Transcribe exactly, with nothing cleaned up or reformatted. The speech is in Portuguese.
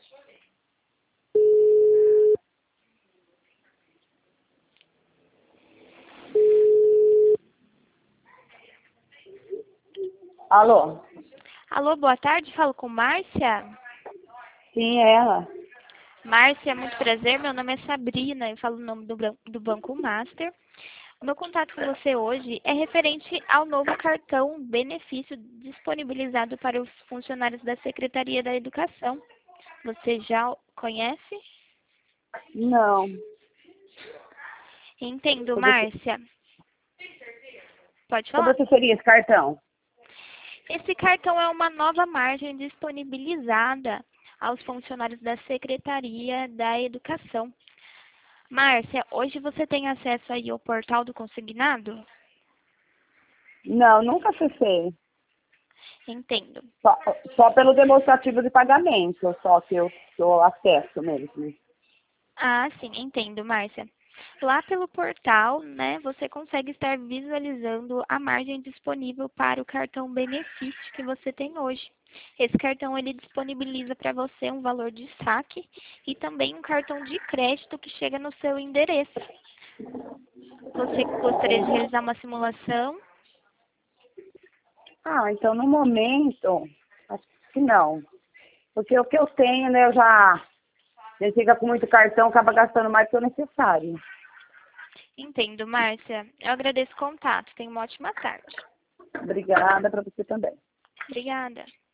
Alô? Alô, boa tarde, falo com Márcia. Sim, é ela. Márcia, muito prazer, meu nome é Sabrina, eu falo o nome do, bran- do Banco Master. O meu contato com você hoje é referente ao novo cartão benefício disponibilizado para os funcionários da Secretaria da Educação. Você já o conhece? Não. Entendo, Sobre, o que- Márcia. Pode sobre o falar? que seria esse cartão? Esse cartão é uma nova margem disponibilizada aos funcionários da Secretaria da Educação. Márcia, hoje você tem acesso aí ao portal do consignado? Não, nunca acessei. Entendo. Só, só pelo demonstrativo de pagamento, só que eu, que eu acesso mesmo. Ah, sim, entendo, Márcia. Lá pelo portal, né, você consegue estar visualizando a margem disponível para o cartão benefício que você tem hoje. Esse cartão ele disponibiliza para você um valor de saque e também um cartão de crédito que chega no seu endereço. Você gostaria de realizar uma simulação? Ah, então no momento, acho que não. Porque o que eu tenho, né, eu já... A gente fica com muito cartão, acaba gastando mais do que o necessário. Entendo, Márcia. Eu agradeço o contato. Tenha uma ótima tarde. Obrigada para você também. Obrigada.